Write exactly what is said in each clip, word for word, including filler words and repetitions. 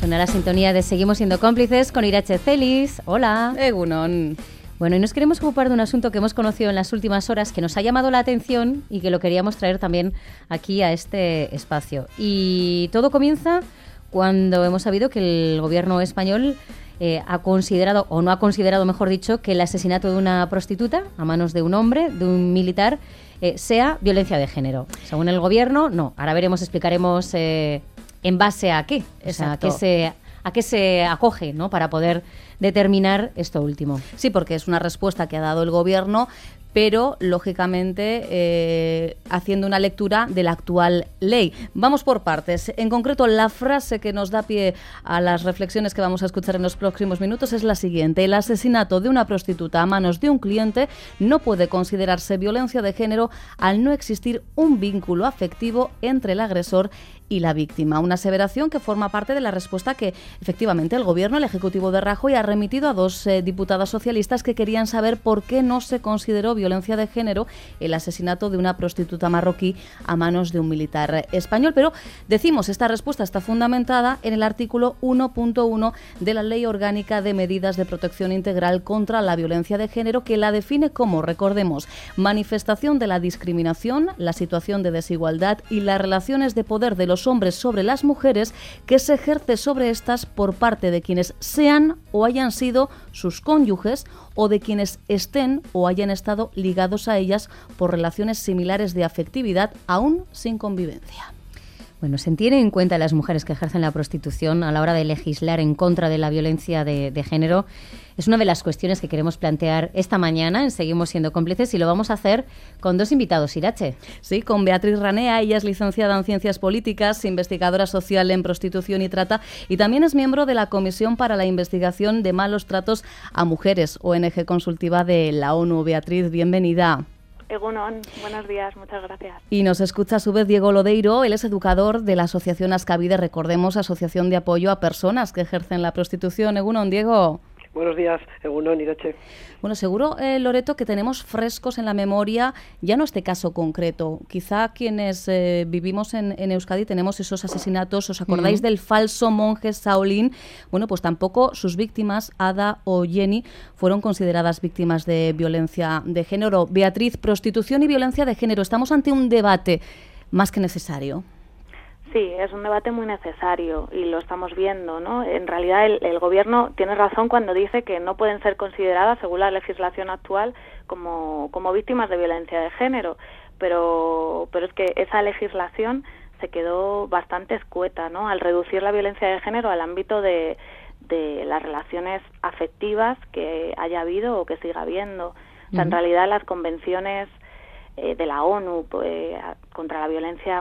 Suena la sintonía de Seguimos siendo cómplices con Irache Celis. Hola. Egunon. Bueno, y nos queremos ocupar de un asunto que hemos conocido en las últimas horas, que nos ha llamado la atención y que lo queríamos traer también aquí a este espacio. Y todo comienza cuando hemos sabido que el gobierno español eh, ha considerado, o no ha considerado, mejor dicho, que el asesinato de una prostituta a manos de un hombre, de un militar, eh, sea violencia de género. Según el gobierno, no. Ahora veremos, explicaremos eh, en base a qué, o sea, a qué se... ¿A qué se acoge, ¿no?, para poder determinar esto último? Sí, porque es una respuesta que ha dado el Gobierno, pero, lógicamente, eh, haciendo una lectura de la actual ley. Vamos por partes. En concreto, la frase que nos da pie a las reflexiones que vamos a escuchar en los próximos minutos es la siguiente. El asesinato de una prostituta a manos de un cliente no puede considerarse violencia de género al no existir un vínculo afectivo entre el agresor y la víctima. Una aseveración que forma parte de la respuesta que, efectivamente, el Gobierno, el Ejecutivo de Rajoy, ha remitido a dos eh, diputadas socialistas que querían saber por qué no se consideró violencia de género el asesinato de una prostituta marroquí a manos de un militar español. Pero, decimos, esta respuesta está fundamentada en el artículo uno punto uno de la Ley Orgánica de Medidas de Protección Integral contra la Violencia de Género, que la define como, recordemos, manifestación de la discriminación, la situación de desigualdad y las relaciones de poder de los los hombres sobre las mujeres que se ejerce sobre estas por parte de quienes sean o hayan sido sus cónyuges o de quienes estén o hayan estado ligados a ellas por relaciones similares de afectividad aún sin convivencia. Bueno, ¿se tienen en cuenta las mujeres que ejercen la prostitución a la hora de legislar en contra de la violencia de, de género? Es una de las cuestiones que queremos plantear esta mañana en Seguimos siendo cómplices, y lo vamos a hacer con dos invitados, Irache. Sí, con Beatriz Ranea. Ella es licenciada en Ciencias Políticas, investigadora social en prostitución y trata, y también es miembro de la Comisión para la Investigación de Malos Tratos a Mujeres, O N G consultiva de la ONU. Beatriz, bienvenida. Egunon, buenos días, muchas gracias. Y nos escucha a su vez Diego Lodeiro. Él es educador de la Asociación Ascavide, recordemos, Asociación de Apoyo a Personas que Ejercen la Prostitución. Egunon, Diego. Buenos días, Egunon, Irache. Bueno, seguro, eh, Loreto, que tenemos frescos en la memoria, ya no este caso concreto. Quizá quienes eh, vivimos en, en Euskadi tenemos esos asesinatos. ¿Os acordáis mm. del falso monje Shaolin? Bueno, pues tampoco sus víctimas, Ada o Jenny, fueron consideradas víctimas de violencia de género. Beatriz, prostitución y violencia de género. Estamos ante un debate más que necesario. Sí, es un debate muy necesario y lo estamos viendo, ¿no? En realidad el, el Gobierno tiene razón cuando dice que no pueden ser consideradas, según la legislación actual, como, como víctimas de violencia de género, pero, pero es que esa legislación se quedó bastante escueta, ¿no?, al reducir la violencia de género al ámbito de, de las relaciones afectivas que haya habido o que siga habiendo. O sea, en realidad las convenciones eh, de la ONU eh, contra la violencia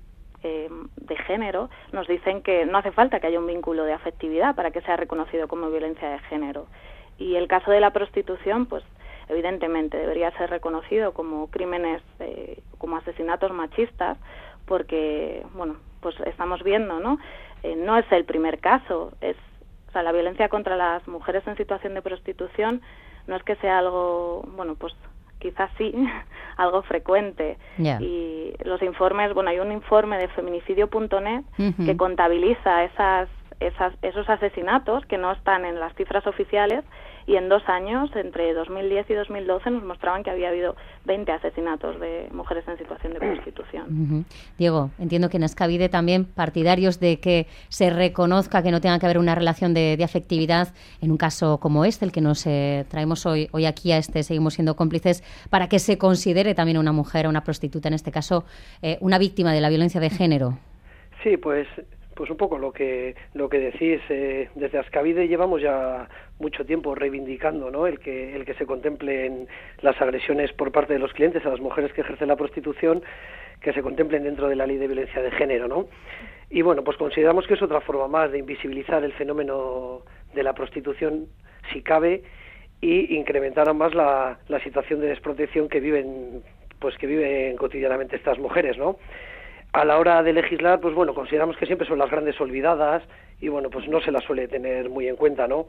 de género nos dicen que no hace falta que haya un vínculo de afectividad para que sea reconocido como violencia de género. Y el caso de la prostitución, pues evidentemente debería ser reconocido como crímenes, eh, como asesinatos machistas, porque, bueno, pues estamos viendo, ¿no? Eh, no es el primer caso. Es, o sea, la violencia contra las mujeres en situación de prostitución no es que sea algo, bueno, pues quizás sí, algo frecuente. Yeah. Y los informes, bueno, hay un informe de feminicidio punto net uh-huh. que contabiliza esas, esas, esos asesinatos que no están en las cifras oficiales, y en dos años, entre dos mil diez y dos mil doce, nos mostraban que había habido veinte asesinatos de mujeres en situación de prostitución. Uh-huh. Diego, entiendo que en Ascavide también partidarios de que se reconozca que no tenga que haber una relación de, de afectividad en un caso como este, el que nos eh, traemos hoy, hoy aquí a este Seguimos siendo cómplices, para que se considere también a una mujer, a una prostituta, en este caso, eh, una víctima de la violencia de género. Sí, pues... Pues un poco lo que lo que decís, eh, desde Ascavide llevamos ya mucho tiempo reivindicando, ¿no?, el que el que se contemplen las agresiones por parte de los clientes a las mujeres que ejercen la prostitución, que se contemplen dentro de la ley de violencia de género, ¿no? Y bueno, pues consideramos que es otra forma más de invisibilizar el fenómeno de la prostitución, si cabe, y incrementar aún más la, la situación de desprotección que viven, pues que viven cotidianamente estas mujeres, ¿no? A la hora de legislar, pues bueno, consideramos que siempre son las grandes olvidadas y bueno, pues no se las suele tener muy en cuenta, ¿no?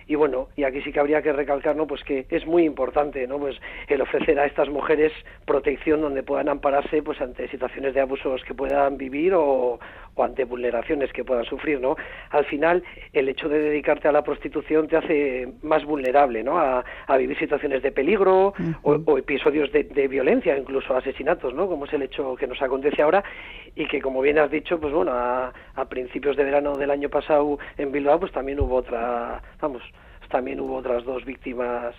Y bueno, y aquí sí que habría que recalcar, ¿no?, pues que es muy importante, ¿no?, pues el ofrecer a estas mujeres protección donde puedan ampararse pues ante situaciones de abusos que puedan vivir o, o ante vulneraciones que puedan sufrir, ¿no? Al final, el hecho de dedicarte a la prostitución te hace más vulnerable, ¿no?, a, a vivir situaciones de peligro uh-huh. o, o episodios de, de violencia, incluso asesinatos, ¿no?, como es el hecho que nos acontece ahora, y que, como bien has dicho, pues bueno, a, a principios de verano del año pasado en Bilbao, pues también hubo otra, vamos, también hubo otras dos víctimas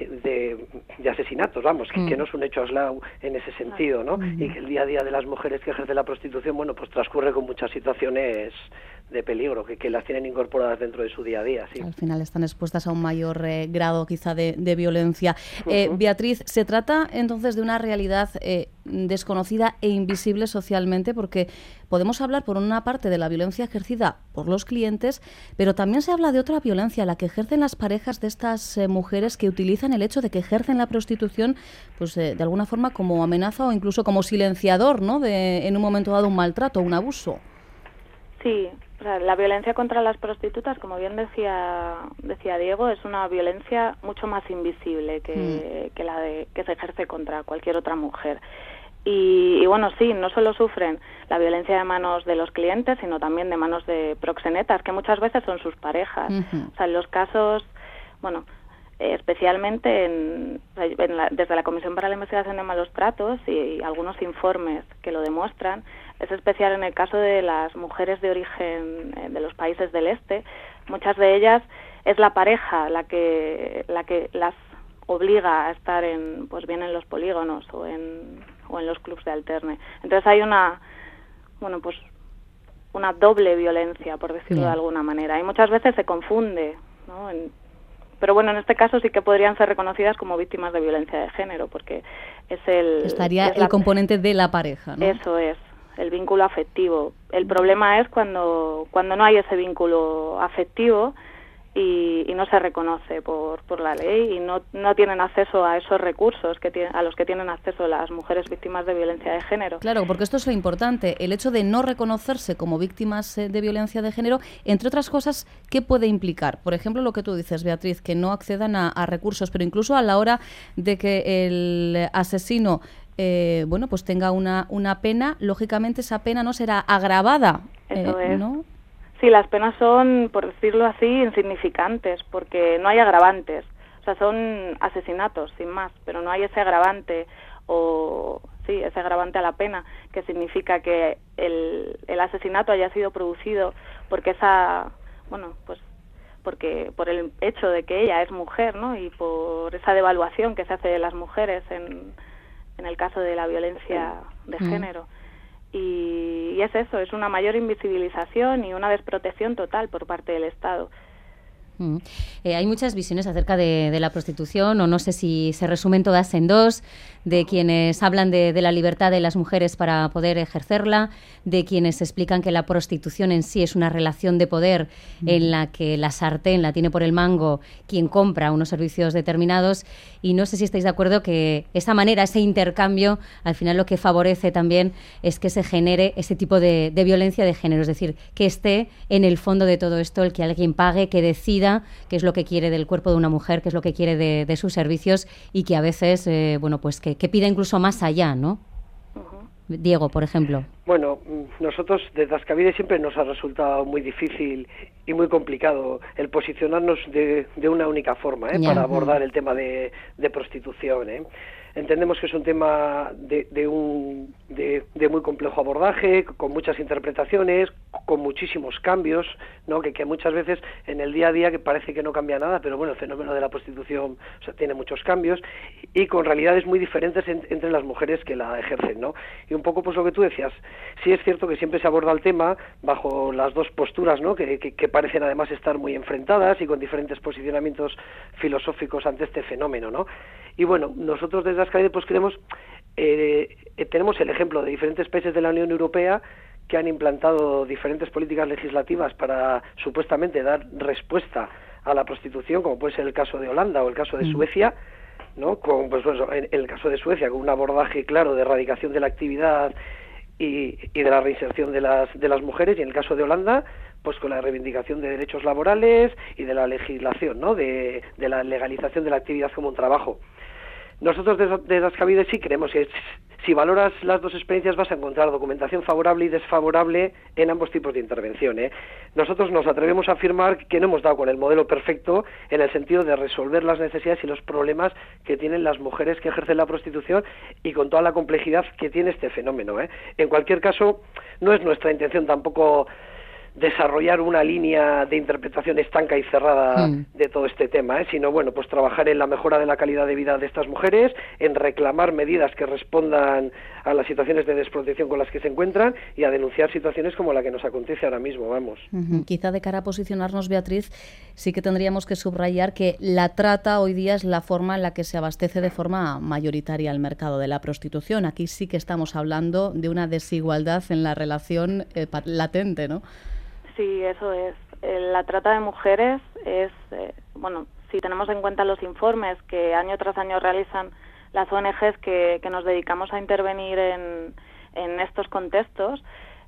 de, de asesinatos, vamos, que, mm. que no es un hecho aislado en ese sentido, ¿no? Mm. Y que el día a día de las mujeres que ejercen la prostitución, bueno, pues transcurre con muchas situaciones de peligro, que, que las tienen incorporadas dentro de su día a día, sí. Al final están expuestas a un mayor eh, grado quizá de, de violencia. Eh, uh-huh. Beatriz, ¿se trata entonces de una realidad eh, desconocida e invisible socialmente? Porque podemos hablar por una parte de la violencia ejercida por los clientes, pero también se habla de otra violencia, la que ejercen las parejas de estas eh, mujeres que utilizan el hecho de que ejercen la prostitución, pues eh, de alguna forma como amenaza o incluso como silenciador, ¿no?, de en un momento dado un maltrato, un abuso. Sí. O sea, la violencia contra las prostitutas, como bien decía decía Diego, es una violencia mucho más invisible que, mm. que la de que se ejerce contra cualquier otra mujer. Y, y bueno, sí, no solo sufren la violencia de manos de los clientes, sino también de manos de proxenetas, que muchas veces son sus parejas. Uh-huh. O sea, en los casos, bueno, eh, especialmente en, en la, desde la Comisión para la Investigación de Malos Tratos y, y algunos informes que lo demuestran, es especial en el caso de las mujeres de origen eh, de los países del este. Muchas de ellas es la pareja la que la que las obliga a estar en, pues bien en los polígonos o en o en los clubs de alterne. Entonces hay una, bueno, pues una doble violencia, por decirlo Bien. de alguna manera. Y muchas veces se confunde, ¿no? En, pero bueno, en este caso sí que podrían ser reconocidas como víctimas de violencia de género, porque es el... Estaría es el la, componente de la pareja, ¿no? Eso es, el vínculo afectivo. El problema es cuando, cuando no hay ese vínculo afectivo y, y no se reconoce por, por la ley y no, no tienen acceso a esos recursos que tienen, a los que tienen acceso las mujeres víctimas de violencia de género. Claro, porque esto es lo importante, el hecho de no reconocerse como víctimas de violencia de género, entre otras cosas, ¿qué puede implicar? Por ejemplo, lo que tú dices, Beatriz, que no accedan a, a recursos, pero incluso a la hora de que el asesino eh, bueno, pues tenga una, una pena, lógicamente esa pena no será agravada. Eso eh, es. ¿no? Sí, las penas son, por decirlo así, insignificantes, porque no hay agravantes. O sea, son asesinatos, sin más, pero no hay ese agravante, o sí, ese agravante a la pena, que significa que el, el asesinato haya sido producido porque esa, bueno, pues porque por el hecho de que ella es mujer, ¿no?, y por esa devaluación que se hace de las mujeres en, en el caso de la violencia de mm. género. Y, y es eso, es una mayor invisibilización y una desprotección total por parte del Estado. Mm. Eh, hay muchas visiones acerca de, de la prostitución, o no sé si se resumen todas en dos, de quienes hablan de, de la libertad de las mujeres para poder ejercerla, de quienes explican que la prostitución en sí es una relación de poder mm. en la que la sartén la tiene por el mango quien compra unos servicios determinados, y no sé si estáis de acuerdo que esa manera, ese intercambio, al final lo que favorece también es que se genere ese tipo de, de violencia de género, es decir, que esté en el fondo de todo esto el que alguien pague, que decida qué es lo que quiere del cuerpo de una mujer, qué es lo que quiere de, de sus servicios, y que a veces, eh, bueno, pues que, que pida incluso más allá, ¿no? Uh-huh. Diego, por ejemplo. Bueno, nosotros desde Ascavide siempre nos ha resultado muy difícil y muy complicado el posicionarnos de, de una única forma, ¿eh? para abordar el tema de, de prostitución, ¿eh? Entendemos que es un tema de, de, un, de, de muy complejo abordaje, con muchas interpretaciones, con muchísimos cambios, ¿no? que, que muchas veces en el día a día que parece que no cambia nada, pero bueno, el fenómeno de la prostitución, o sea, tiene muchos cambios y con realidades muy diferentes en, entre las mujeres que la ejercen, ¿no? Y un poco pues lo que tú decías, sí es cierto que siempre se aborda el tema bajo las dos posturas, ¿no? que, que, que parecen además estar muy enfrentadas y con diferentes posicionamientos filosóficos ante este fenómeno, ¿no? Y bueno, nosotros desde Ascavide pues creemos, eh, eh, tenemos el ejemplo de diferentes países de la Unión Europea que han implantado diferentes políticas legislativas para supuestamente dar respuesta a la prostitución, como puede ser el caso de Holanda o el caso de mm. Suecia, ¿no? Con, pues, pues, en, en el caso de Suecia, con un abordaje claro de erradicación de la actividad y, y de la reinserción de las, de las mujeres, y en el caso de Holanda, pues con la reivindicación de derechos laborales y de la legislación, ¿no? de, de la legalización de la actividad como un trabajo. Nosotros desde, desde Ascavide sí creemos que si valoras las dos experiencias vas a encontrar documentación favorable y desfavorable en ambos tipos de intervención, ¿eh? Nosotros nos atrevemos a afirmar que no hemos dado con el modelo perfecto en el sentido de resolver las necesidades y los problemas que tienen las mujeres que ejercen la prostitución y con toda la complejidad que tiene este fenómeno, ¿eh? En cualquier caso, no es nuestra intención tampoco desarrollar una línea de interpretación estanca y cerrada mm. de todo este tema, ¿eh? Sino, bueno, pues trabajar en la mejora de la calidad de vida de estas mujeres, en reclamar medidas que respondan a las situaciones de desprotección con las que se encuentran y a denunciar situaciones como la que nos acontece ahora mismo, vamos. Uh-huh. Quizá de cara a posicionarnos, Beatriz, sí que tendríamos que subrayar que la trata hoy día es la forma en la que se abastece de forma mayoritaria el mercado de la prostitución. Aquí sí que estamos hablando de una desigualdad en la relación eh, latente, ¿no? Sí, eso es. La trata de mujeres es, eh, bueno, si tenemos en cuenta los informes que año tras año realizan las O N Ges que, que nos dedicamos a intervenir en, en estos contextos,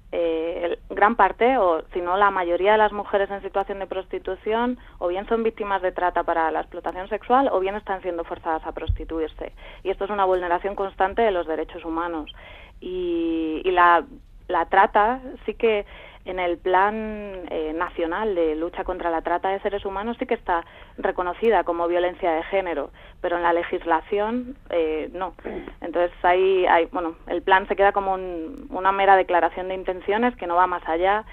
eh, gran parte, o si no la mayoría de las mujeres en situación de prostitución, o bien son víctimas de trata para la explotación sexual, o bien están siendo forzadas a prostituirse. Y esto es una vulneración constante de los derechos humanos. Y, y la, la trata sí que en el plan eh, nacional de lucha contra la trata de seres humanos sí que está reconocida como violencia de género, pero en la legislación eh, no. Entonces ahí hay, bueno, el plan se queda como un, una mera declaración de intenciones que no va más allá,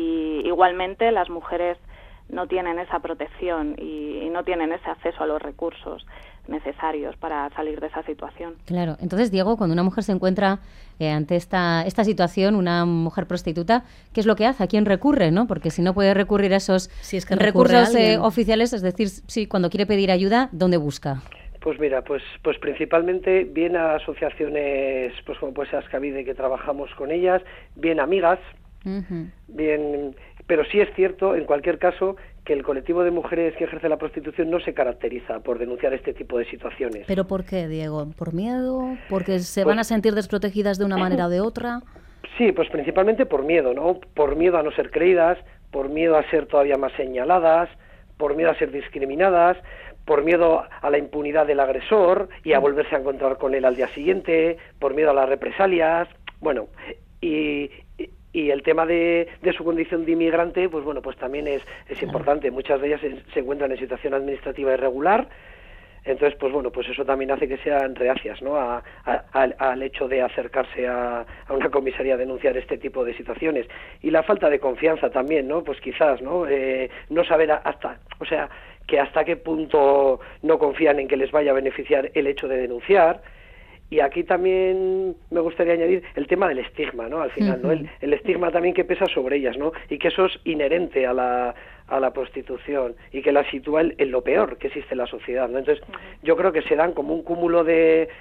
y igualmente las mujeres no tienen esa protección y, y no tienen ese acceso a los recursos necesarios para salir de esa situación. Claro. Entonces, Diego, cuando una mujer se encuentra eh, ante esta esta situación, una mujer prostituta, ¿qué es lo que hace? ¿A quién recurre, no? Porque si no puede recurrir a esos si es que recursos eh, oficiales, es decir, sí, cuando quiere pedir ayuda, ¿dónde busca? Pues mira, pues pues principalmente bien a asociaciones, pues como puede ser Ascavide, que trabajamos con ellas, bien amigas, uh-huh. bien, pero sí es cierto, en cualquier caso, que el colectivo de mujeres que ejerce la prostitución no se caracteriza por denunciar este tipo de situaciones. ¿Pero por qué, Diego? ¿Por miedo? ¿Porque se pues, van a sentir desprotegidas de una manera o de otra? Sí, pues principalmente por miedo, ¿no? Por miedo a no ser creídas, por miedo a ser todavía más señaladas, por miedo a ser discriminadas, por miedo a la impunidad del agresor y a volverse a encontrar con él al día siguiente, por miedo a las represalias, bueno, y... Y el tema de, de su condición de inmigrante, pues bueno, pues también es, es importante. Muchas de ellas se, se encuentran en situación administrativa irregular, entonces, pues bueno, pues eso también hace que sean reacias, ¿no? A, a, a, al hecho de acercarse a, a una comisaría a denunciar este tipo de situaciones. Y la falta de confianza también, ¿no? Pues quizás, ¿no? Eh, no saber hasta, o sea, que hasta qué punto no confían en que les vaya a beneficiar el hecho de denunciar. Y aquí también me gustaría añadir el tema del estigma, ¿no? Al final, uh-huh. ¿no? El, el estigma también que pesa sobre ellas, ¿no? Y que eso es inherente a la, a la prostitución y que la sitúa en, en lo peor que existe en la sociedad, ¿no? Entonces, uh-huh. yo creo que se dan como un cúmulo de,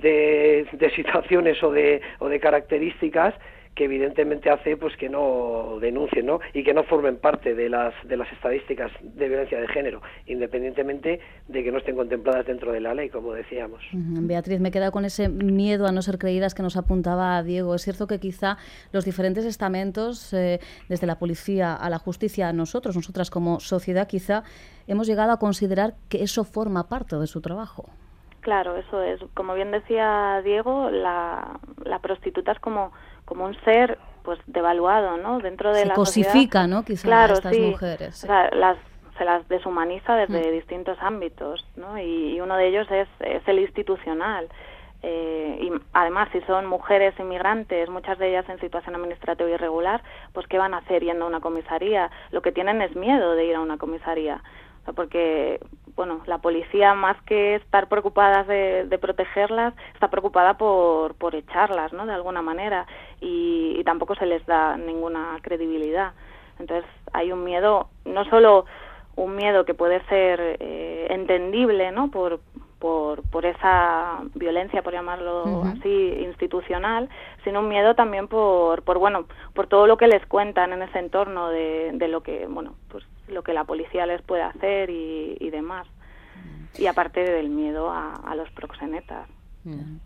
de, de situaciones o de, o de características que evidentemente hace pues que no denuncien, ¿no? Y que no formen parte de las de las estadísticas de violencia de género, independientemente de que no estén contempladas dentro de la ley, como decíamos. Uh-huh. Beatriz, me queda con ese miedo a no ser creídas que nos apuntaba Diego. Es cierto que quizá los diferentes estamentos, eh, desde la policía a la justicia, nosotros, nosotras como sociedad, quizá hemos llegado a considerar que eso forma parte de su trabajo. Claro, eso es. Como bien decía Diego, la, la prostituta es como como un ser pues devaluado, ¿no? Dentro de se la cosifica, sociedad. ¿no? Quizá claro, a estas sí. mujeres. Sí. O sea, las, se las deshumaniza desde mm. distintos ámbitos, ¿no? Y, y uno de ellos es, es el institucional. Eh, y además, si son mujeres inmigrantes, muchas de ellas en situación administrativa irregular, pues ¿qué van a hacer yendo a una comisaría? Lo que tienen es miedo de ir a una comisaría, o sea, porque bueno, la policía, más que estar preocupada de, de protegerlas, está preocupada por, por echarlas, ¿no? De alguna manera, y, y tampoco se les da ninguna credibilidad. Entonces hay un miedo, no solo un miedo que puede ser eh, entendible, ¿no? Por, por, por esa violencia, por llamarlo uh-huh. así, institucional, sino un miedo también por, por bueno, por todo lo que les cuentan en ese entorno de, de lo que, bueno, pues lo que la policía les puede hacer y, y demás. Y aparte del miedo a, a los proxenetas. Uh-huh.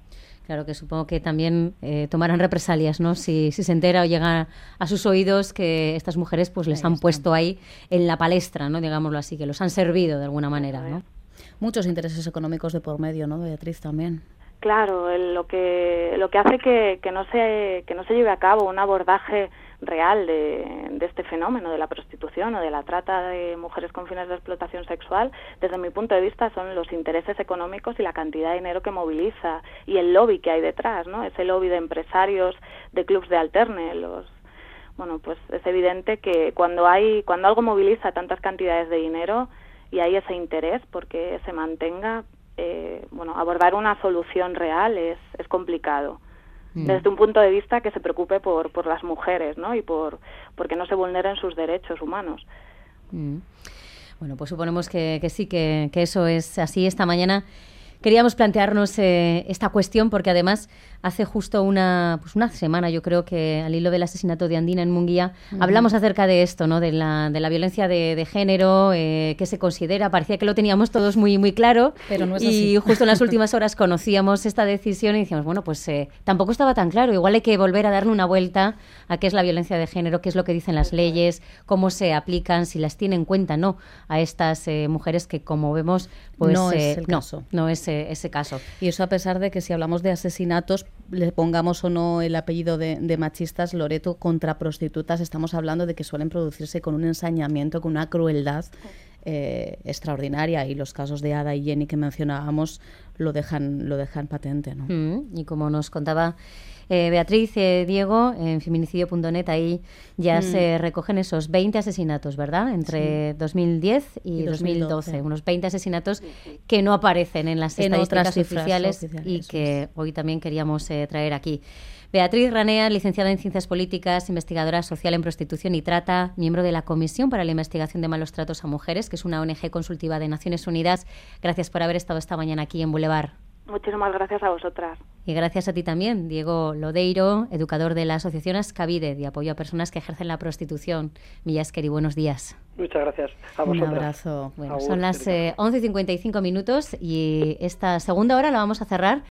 Claro que supongo que también eh, tomarán represalias, ¿no? Si, si se entera o llega a sus oídos que estas mujeres pues les han puesto ahí en la palestra, ¿no? Digámoslo así, que los han servido de alguna manera, ¿no? Muchos intereses económicos de por medio, ¿no, Beatriz, también? Claro, el, lo que lo que hace que, que no se que no se lleve a cabo un abordaje real de, de este fenómeno de la prostitución o de la trata de mujeres con fines de explotación sexual, desde mi punto de vista, son los intereses económicos y la cantidad de dinero que moviliza y el lobby que hay detrás, ¿no? Ese lobby de empresarios, de clubs de alterne, los bueno, pues es evidente que cuando hay cuando algo moviliza tantas cantidades de dinero y hay ese interés porque se mantenga, eh, bueno, abordar una solución real es es complicado. Desde un punto de vista que se preocupe por, por las mujeres, ¿no? Y por porque no se vulneren sus derechos humanos. Mm. Bueno, pues suponemos que, que sí, que, que eso es así. Esta mañana queríamos plantearnos eh, esta cuestión porque además hace justo una, pues una semana, yo creo que al hilo del asesinato de Andina en Munguía, uh-huh. hablamos acerca de esto, ¿no? De la, de la violencia de, de género, eh, que se considera, parecía que lo teníamos todos muy, muy claro, pero no es y así. Justo en las últimas horas conocíamos esta decisión y decíamos, bueno, pues eh, tampoco estaba tan claro, igual hay que volver a darle una vuelta a qué es la violencia de género, qué es lo que dicen las leyes, cómo se aplican, si las tiene en cuenta, ¿no? A estas eh, mujeres que, como vemos, pues no eh, es el no, caso. No es eh, ese caso. Y eso a pesar de que si hablamos de asesinatos, le pongamos o no el apellido de, de machistas, Loreto, contra prostitutas, estamos hablando de que suelen producirse con un ensañamiento, con una crueldad eh, extraordinaria, y los casos de Ada y Jenny que mencionábamos lo dejan, lo dejan patente, ¿no? Mm, y como nos contaba Eh, Beatriz, eh, Diego, en feminicidio punto net, ahí ya mm. se recogen esos veinte asesinatos, ¿verdad? Entre sí. dos mil diez y, y dos mil doce. dos mil doce. Unos veinte asesinatos que no aparecen en las en estadísticas oficiales, oficiales y que hoy también queríamos eh, traer aquí. Beatriz Ranea, licenciada en Ciencias Políticas, investigadora social en prostitución y trata, miembro de la Comisión para la Investigación de Malos Tratos a Mujeres, que es una O N G consultiva de Naciones Unidas. Gracias por haber estado esta mañana aquí en Boulevard. Muchísimas gracias a vosotras. Y gracias a ti también, Diego Lodeiro, educador de la Asociación Ascavide, de apoyo a personas que ejercen la prostitución. Milla Esqueri, buenos días. Muchas gracias a vosotras. Un abrazo. Bueno, son las eh, once y cincuenta y cinco minutos y esta segunda hora la vamos a cerrar